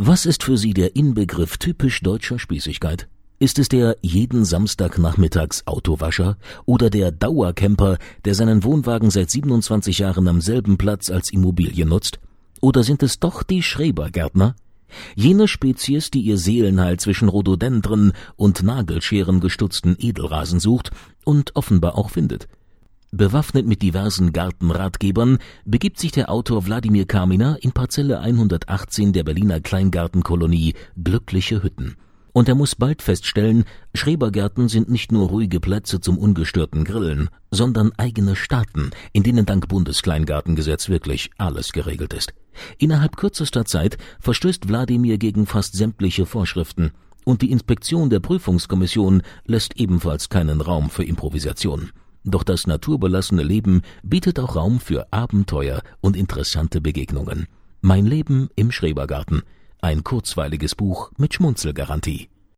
Was ist für Sie der Inbegriff typisch deutscher Spießigkeit? Ist es der jeden Samstagnachmittags Autowascher oder der Dauercamper, der seinen Wohnwagen seit 27 Jahren am selben Platz als Immobilie nutzt? Oder sind es doch die Schrebergärtner? Jene Spezies, die ihr Seelenheil zwischen Rhododendren und Nagelscheren gestutzten Edelrasen sucht und offenbar auch findet. Bewaffnet mit diversen Gartenratgebern begibt sich der Autor Wladimir Kaminer in Parzelle 118 der Berliner Kleingartenkolonie Glückliche Hütten. Und er muss bald feststellen, Schrebergärten sind nicht nur ruhige Plätze zum ungestörten Grillen, sondern eigene Staaten, in denen dank Bundeskleingartengesetz wirklich alles geregelt ist. Innerhalb kürzester Zeit verstößt Wladimir gegen fast sämtliche Vorschriften und die Inspektion der Prüfungskommission lässt ebenfalls keinen Raum für Improvisation. Doch das naturbelassene Leben bietet auch Raum für Abenteuer und interessante Begegnungen. Mein Leben im Schrebergarten. Ein kurzweiliges Buch mit Schmunzelgarantie.